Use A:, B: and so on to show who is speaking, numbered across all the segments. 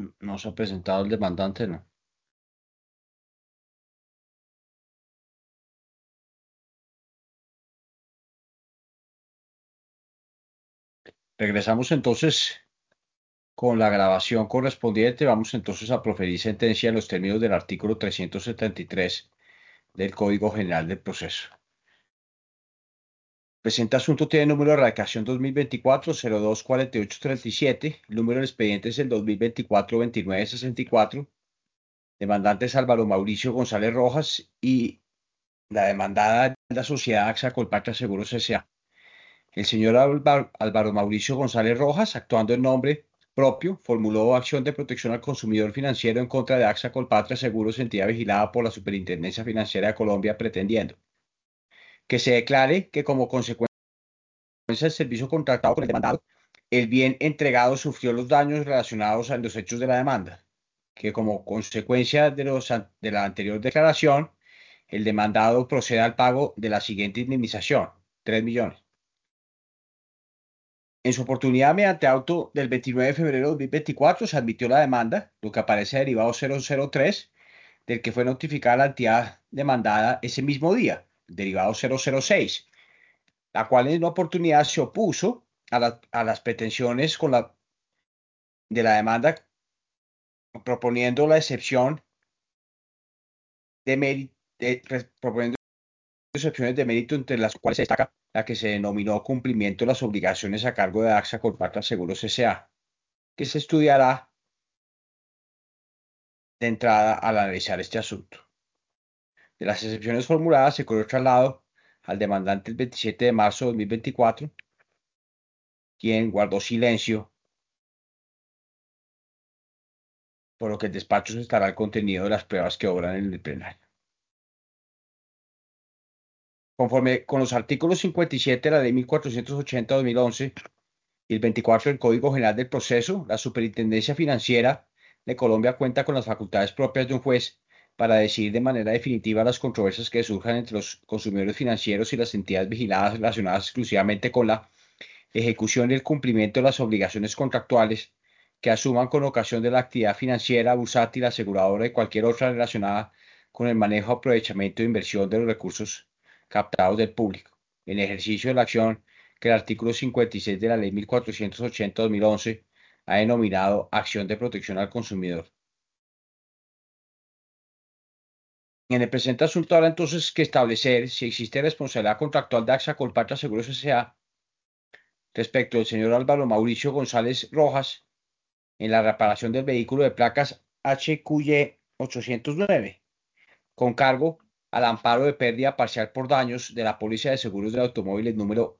A: No se ha presentado el demandante, ¿no? Regresamos entonces con la grabación correspondiente. Vamos entonces a proferir sentencia en los términos del artículo 373 del Código General del Proceso. Presente asunto tiene número de radicación 2024-02-4837. El número del expediente es el 2024-2964. Demandante es Álvaro Mauricio González Rojas y la demandada es la sociedad AXA Colpatria Seguros S.A. El señor Álvaro Mauricio González Rojas, actuando en nombre propio, formuló acción de protección al consumidor financiero en contra de AXA Colpatria Seguros, entidad vigilada por la Superintendencia Financiera de Colombia, pretendiendo que se declare que como consecuencia del servicio contratado por el demandado, el bien entregado sufrió los daños relacionados a los hechos de la demanda, que como consecuencia de la anterior declaración, el demandado procede al pago de la siguiente indemnización: 3 millones. En su oportunidad, mediante auto del 29 de febrero de 2024, se admitió la demanda, lo que aparece derivado 003, del que fue notificada la entidad demandada ese mismo día, derivado 006, la cual en una oportunidad se opuso a las pretensiones de la demanda, proponiendo la excepción de mérito, proponiendo excepciones de mérito, entre las cuales se destaca la que se denominó cumplimiento de las obligaciones a cargo de AXA Colpatria Seguros S.A., que se estudiará de entrada al analizar este asunto. De las excepciones formuladas, se corrió traslado al demandante el 27 de marzo de 2024, quien guardó silencio, por lo que el despacho estará al contenido de las pruebas que obran en el plenario. Conforme con los artículos 57 de la Ley 1480/2011 y el 24 del Código General del Proceso, la Superintendencia Financiera de Colombia cuenta con las facultades propias de un juez para decidir de manera definitiva las controversias que surjan entre los consumidores financieros y las entidades vigiladas relacionadas exclusivamente con la ejecución y el cumplimiento de las obligaciones contractuales que asuman con ocasión de la actividad financiera, bursátil, aseguradora y cualquier otra relacionada con el manejo, aprovechamiento e inversión de los recursos captados del público, en ejercicio de la acción que el artículo 56 de la Ley 1480/2011 ha denominado acción de protección al consumidor. En el presente asunto habrá entonces que establecer si existe responsabilidad contractual de AXA Colpatria Seguros S.A. respecto del señor Álvaro Mauricio González Rojas en la reparación del vehículo de placas HQY 809, con cargo al amparo de pérdida parcial por daños de la póliza de seguros de automóviles número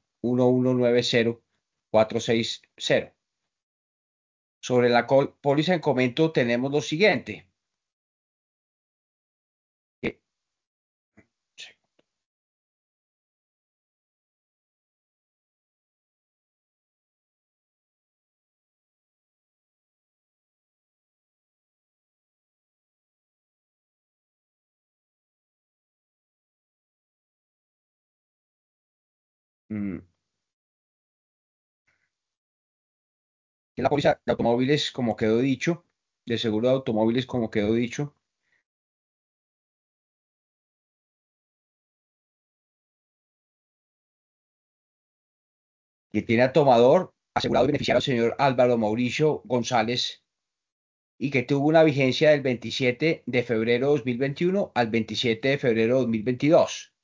A: 1190460. Sobre la póliza en comento tenemos lo siguiente. Eh, mm, que la póliza de automóviles, como quedó dicho, de seguro de automóviles, como quedó dicho, que tiene a tomador, asegurado y beneficiario al señor Álvaro Mauricio González, y que tuvo una vigencia del 27 de febrero de 2021 al 27 de febrero de 2022.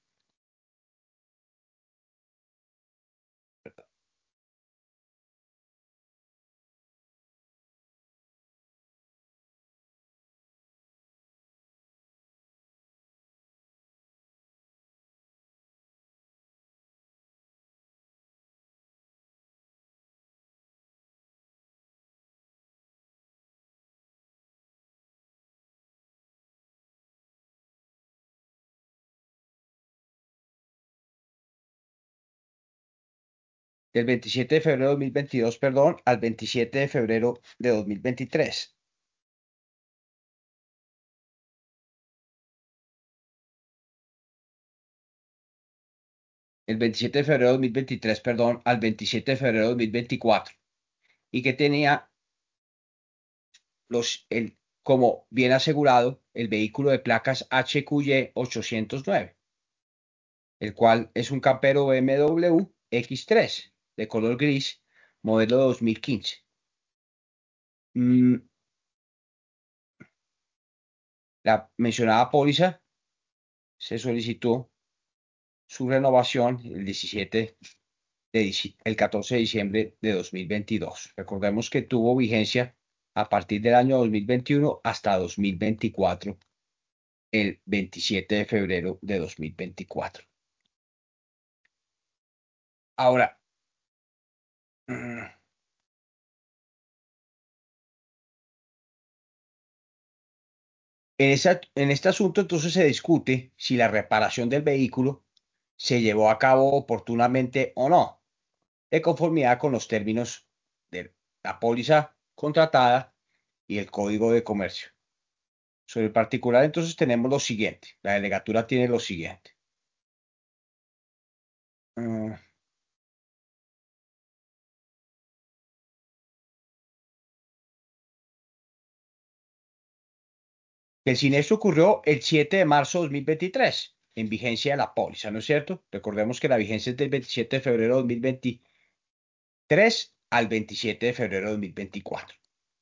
A: Del 27 de febrero de 2022, perdón, al 27 de febrero de 2023. El 27 de febrero de 2023, perdón, al 27 de febrero de 2024. Y que tenía como bien asegurado el vehículo de placas HQY 809, el cual es un campero BMW X3 de color gris, modelo 2015. La mencionada póliza se solicitó su renovación el 14 de diciembre de 2022. Recordemos que tuvo vigencia a partir del año 2021 hasta 2024, el 27 de febrero de 2024. Ahora, en este asunto entonces se discute si la reparación del vehículo se llevó a cabo oportunamente o no, de conformidad con los términos de la póliza contratada y el Código de Comercio. Sobre el particular, entonces tenemos lo siguiente. La delegatura tiene lo siguiente. Mm, El siniestro ocurrió el 7 de marzo de 2023, en vigencia de la póliza, ¿no es cierto? Recordemos que la vigencia es del 27 de febrero de 2023 al 27 de febrero de 2024.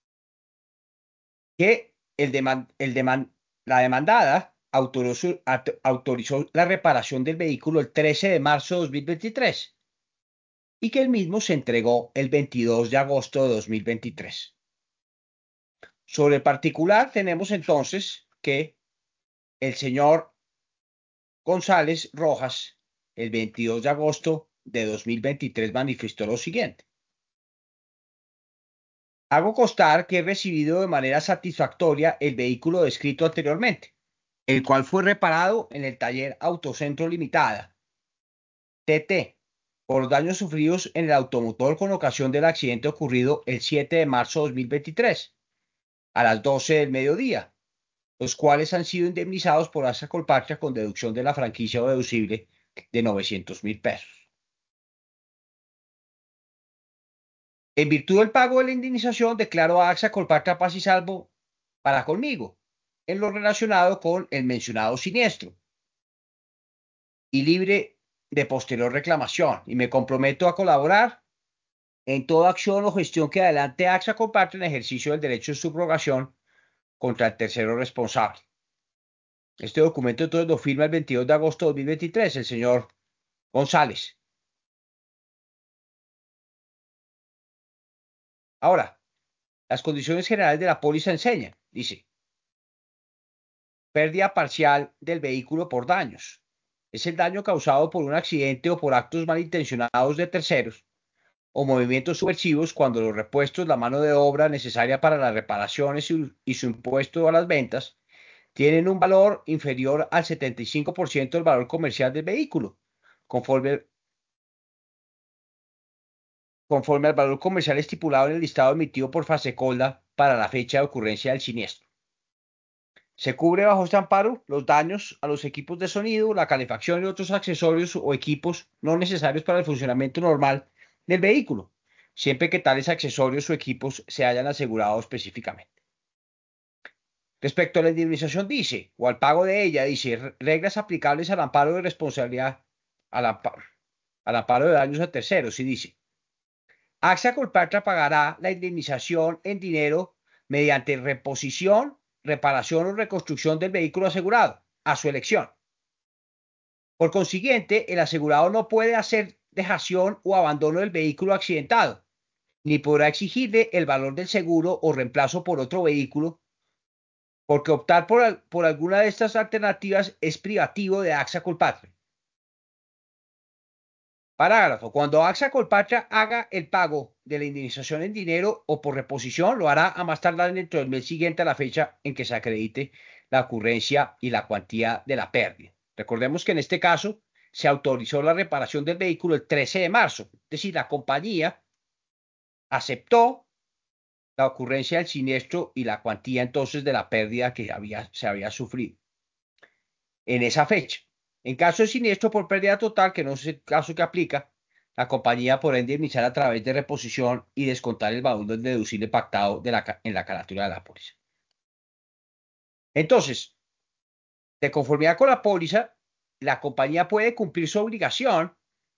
A: Que la demandada autorizó la reparación del vehículo el 13 de marzo de 2023 y que el mismo se entregó el 22 de agosto de 2023. Sobre el particular, tenemos entonces que el señor González Rojas, el 22 de agosto de 2023, manifestó lo siguiente. Hago constar que he recibido de manera satisfactoria el vehículo descrito anteriormente, el cual fue reparado en el taller Autocentro Limitada, TT, por daños sufridos en el automotor con ocasión del accidente ocurrido el 7 de marzo de 2023, a las 12 del mediodía, los cuales han sido indemnizados por AXA Colpatria con deducción de la franquicia o deducible de 900.000 pesos. En virtud del pago de la indemnización, declaro a AXA Colpatria paz y salvo para conmigo, en lo relacionado con el mencionado siniestro, y libre de posterior reclamación, y me comprometo a colaborar en toda acción o gestión que adelante AXA Colpatria en ejercicio del derecho de subrogación contra el tercero responsable. Este documento entonces lo firma el 22 de agosto de 2023 el señor González. Ahora, las condiciones generales de la póliza enseñan, dice, pérdida parcial del vehículo por daños. Es el daño causado por un accidente o por actos malintencionados de terceros o movimientos subversivos cuando los repuestos, la mano de obra necesaria para las reparaciones y su impuesto a las ventas tienen un valor inferior al 75% del valor comercial del vehículo, conforme, conforme al valor comercial estipulado en el listado emitido por Fasecolda para la fecha de ocurrencia del siniestro. Se cubre bajo este amparo los daños a los equipos de sonido, la calefacción y otros accesorios o equipos no necesarios para el funcionamiento normal del vehículo, siempre que tales accesorios o equipos se hayan asegurado específicamente. Respecto a la indemnización dice, o al pago de ella, dice, reglas aplicables al amparo de responsabilidad, al amparo, al amparo de daños a terceros, y dice, AXA Colpatria pagará la indemnización en dinero mediante reposición, reparación o reconstrucción del vehículo asegurado, a su elección. Por consiguiente, el asegurado no puede hacer dejación o abandono del vehículo accidentado, ni podrá exigirle el valor del seguro o reemplazo por otro vehículo, porque optar por alguna de estas alternativas es privativo de AXA Colpatria. Parágrafo. Cuando AXA Colpatria haga el pago de la indemnización en dinero o por reposición, lo hará a más tardar dentro del mes siguiente a la fecha en que se acredite la ocurrencia y la cuantía de la pérdida. Recordemos que en este caso se autorizó la reparación del vehículo el 13 de marzo. Es decir, la compañía aceptó la ocurrencia del siniestro y la cuantía entonces de la pérdida que se había sufrido en esa fecha. En caso de siniestro por pérdida total, que no es el caso que aplica, La compañía podrá indemnizar a través de reposición y descontar el valor del deducible pactado en la carátula de la póliza. Entonces, de conformidad con la póliza, la compañía puede cumplir su obligación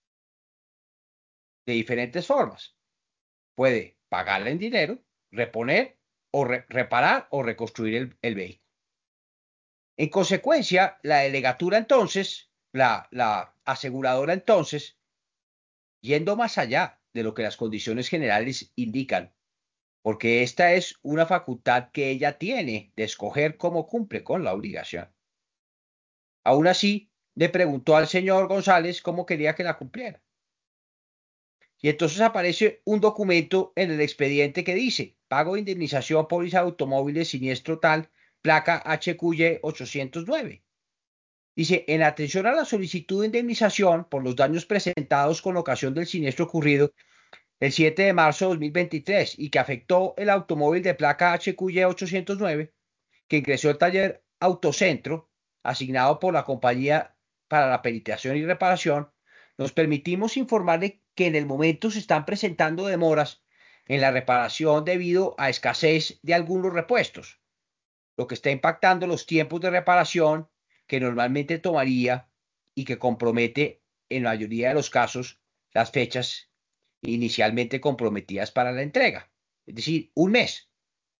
A: de diferentes formas. Puede pagarla en dinero, reponer o reparar o reconstruir el vehículo. En consecuencia, la delegatura entonces, la aseguradora entonces, yendo más allá de lo que las condiciones generales indican, porque esta es una facultad que ella tiene de escoger cómo cumple con la obligación. Aún así, le preguntó al señor González cómo quería que la cumpliera. Y entonces aparece un documento en el expediente que dice: pago de indemnización póliza de automóviles siniestro tal, placa HQY 809. Dice: en atención a la solicitud de indemnización por los daños presentados con ocasión del siniestro ocurrido el 7 de marzo de 2023 y que afectó el automóvil de placa HQY 809, que ingresó al taller Autocentro, asignado por la compañía para la peritación y reparación, nos permitimos informarle que en el momento se están presentando demoras en la reparación debido a escasez de algunos repuestos, lo que está impactando los tiempos de reparación que normalmente tomaría y que compromete en la mayoría de los casos las fechas inicialmente comprometidas para la entrega, es decir, un mes.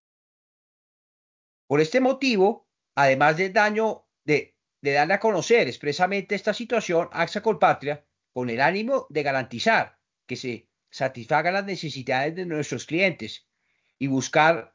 A: Por este motivo, además del daño de darle a conocer expresamente esta situación, AXA Colpatria, con el ánimo de garantizar que se satisfagan las necesidades de nuestros clientes y buscar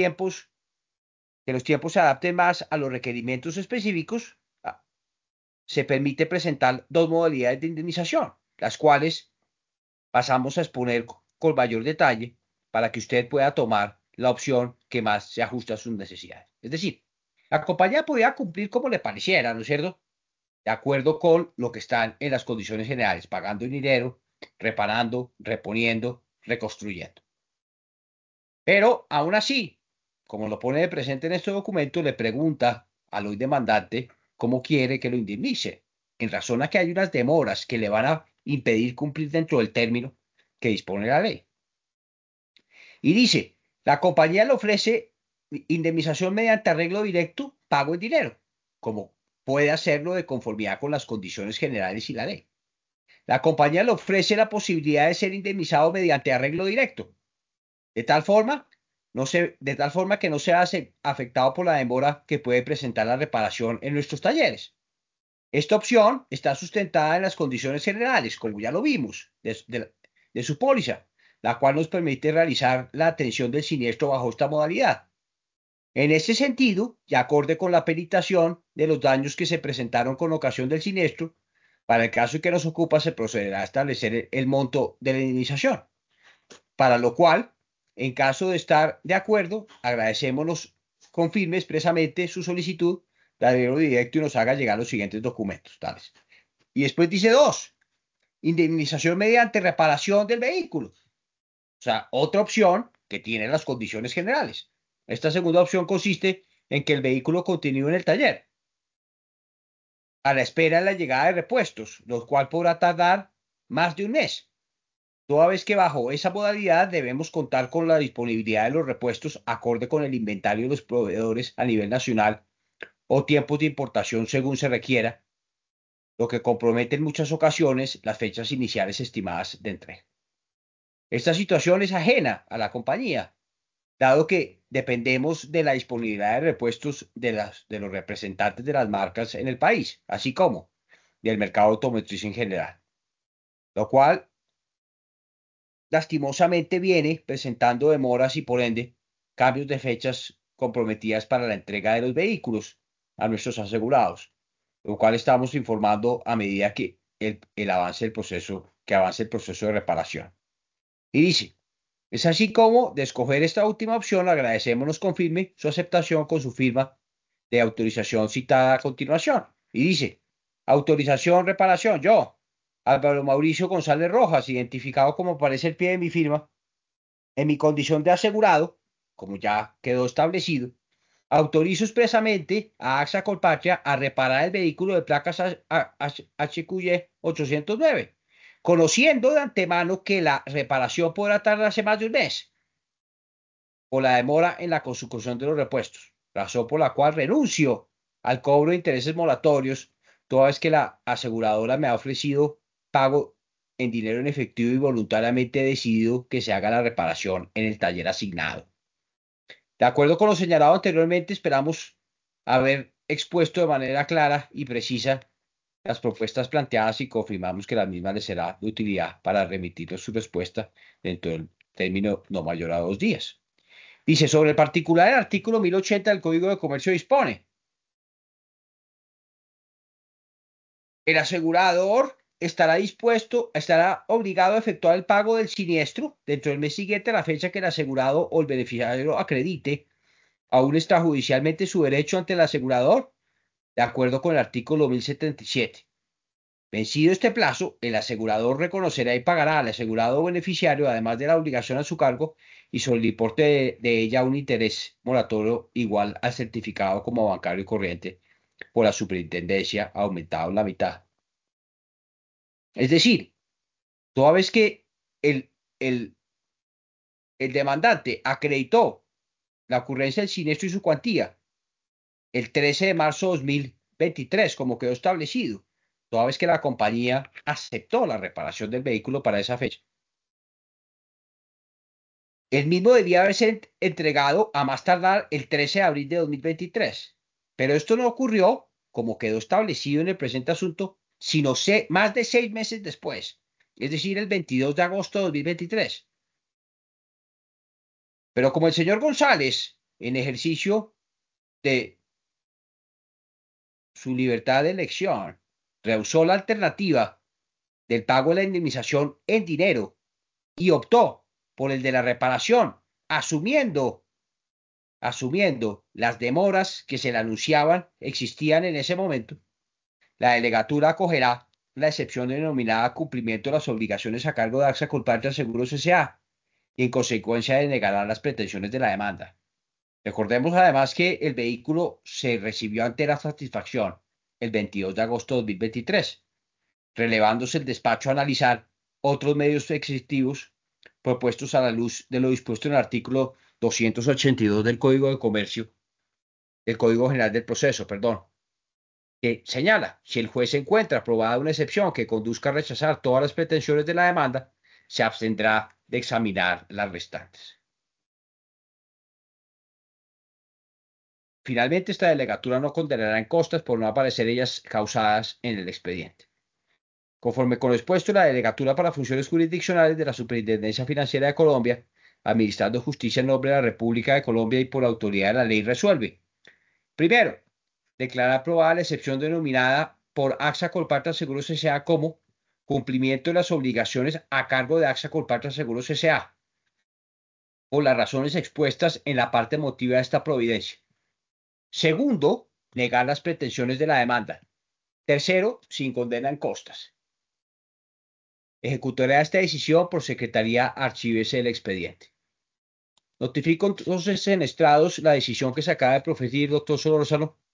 A: que los tiempos se adapten más a los requerimientos específicos, se permite presentar dos modalidades de indemnización, las cuales pasamos a exponer con mayor detalle para que usted pueda tomar la opción que más se ajuste a sus necesidades. Es decir, la compañía podría cumplir como le pareciera, ¿no es cierto? De acuerdo con lo que están en las condiciones generales, pagando en dinero, reparando, reponiendo, reconstruyendo. Pero aún así, como lo pone de presente en este documento, le pregunta al hoy demandante cómo quiere que lo indemnice, en razón a que hay unas demoras que le van a impedir cumplir dentro del término que dispone la ley. Y dice: la compañía le ofrece indemnización mediante arreglo directo, pago en dinero, como puede hacerlo de conformidad con las condiciones generales y la ley. La compañía le ofrece la posibilidad de ser indemnizado mediante arreglo directo, de tal forma, de tal forma que no sea afectado por la demora que puede presentar la reparación en nuestros talleres. Esta opción está sustentada en las condiciones generales, como ya lo vimos, de su póliza, la cual nos permite realizar la atención del siniestro bajo esta modalidad. En ese sentido, y acorde con la peritación de los daños que se presentaron con ocasión del siniestro, para el caso que nos ocupa se procederá a establecer el monto de la indemnización, para lo cual, en caso de estar de acuerdo, agradecemos nos confirme expresamente su solicitud de arreglo directo y nos haga llegar los siguientes documentos, tales. Y después dice dos: indemnización mediante reparación del vehículo. O sea, otra opción que tiene las condiciones generales. Esta segunda opción consiste en que el vehículo continúe en el taller a la espera de la llegada de repuestos, lo cual podrá tardar más de un mes, toda vez que bajo esa modalidad debemos contar con la disponibilidad de los repuestos acorde con el inventario de los proveedores a nivel nacional o tiempos de importación según se requiera, lo que compromete en muchas ocasiones las fechas iniciales estimadas de entrega. Esta situación es ajena a la compañía, dado que dependemos de la disponibilidad de repuestos de los representantes de las marcas en el país, así como del mercado automotriz en general, lo cual lastimosamente viene presentando demoras y por ende cambios de fechas comprometidas para la entrega de los vehículos a nuestros asegurados, lo cual estamos informando a medida que avance el proceso de reparación. Y dice: es así como, de escoger esta última opción, agradecemos nos confirme su aceptación con su firma de autorización citada a continuación. Y dice: autorización, reparación, yo, Álvaro Mauricio González Rojas, identificado como aparece el pie de mi firma, en mi condición de asegurado, como ya quedó establecido, autorizo expresamente a AXA Colpatria a reparar el vehículo de placas HQY 809 conociendo de antemano que la reparación podrá tardarse más de un mes o la demora en la consecución de los repuestos, razón por la cual renuncio al cobro de intereses moratorios, toda vez que la aseguradora me ha ofrecido pago en dinero en efectivo y voluntariamente he decidido que se haga la reparación en el taller asignado. De acuerdo con lo señalado anteriormente, esperamos haber expuesto de manera clara y precisa las propuestas planteadas y confirmamos que la misma les será de utilidad para remitirnos su respuesta dentro del término no mayor a 2 días. Dice, sobre el particular, el artículo 1080 del Código de Comercio dispone: el asegurador estará obligado a efectuar el pago del siniestro dentro del mes siguiente a la fecha que el asegurado o el beneficiario acredite aún extrajudicialmente su derecho ante el asegurador, de acuerdo con el artículo 1077. Vencido este plazo, el asegurador reconocerá y pagará al asegurado o beneficiario, además de la obligación a su cargo, y sobre el importe de ella un interés moratorio igual al certificado como bancario corriente por la superintendencia, aumentado en la mitad. Es decir, toda vez que el, el, el demandante acreditó la ocurrencia del siniestro y su cuantía el 13 de marzo de 2023, como quedó establecido, toda vez que la compañía aceptó la reparación del vehículo para esa fecha, el mismo debía haberse entregado a más tardar el 13 de abril de 2023. Pero esto no ocurrió, como quedó establecido en el presente asunto, sino más de 6 meses después, es decir, el 22 de agosto de 2023. Pero como el señor González, en ejercicio de su libertad de elección, rehusó la alternativa del pago de la indemnización en dinero y optó por el de la reparación, asumiendo las demoras que se le anunciaban existían en ese momento, la delegatura acogerá la excepción denominada cumplimiento de las obligaciones a cargo de AXA Colpatria Seguros S.A. y en consecuencia denegará las pretensiones de la demanda. Recordemos además que el vehículo se recibió ante la satisfacción el 22 de agosto de 2023, relevándose el despacho a analizar otros medios exhaustivos propuestos a la luz de lo dispuesto en el artículo 282 del Código de Comercio, del Código General del Proceso, perdón, que señala, si el juez encuentra aprobada una excepción que conduzca a rechazar todas las pretensiones de la demanda, se abstendrá de examinar las restantes. Finalmente, esta delegatura no condenará en costas por no aparecer ellas causadas en el expediente. Conforme con lo expuesto, la Delegatura para Funciones Jurisdiccionales de la Superintendencia Financiera de Colombia, administrando justicia en nombre de la República de Colombia y por la autoridad de la ley, resuelve: primero, declarar aprobada la excepción denominada por AXA Colpatria Seguros S.A. como cumplimiento de las obligaciones a cargo de AXA Colpatria Seguros S.A. por las razones expuestas en la parte motiva de esta providencia. Segundo, negar las pretensiones de la demanda. Tercero, sin condena en costas. Ejecutará esta decisión por secretaría archívese el expediente. Notifico entonces en estrados la decisión que se acaba de proferir, doctor Solórzano,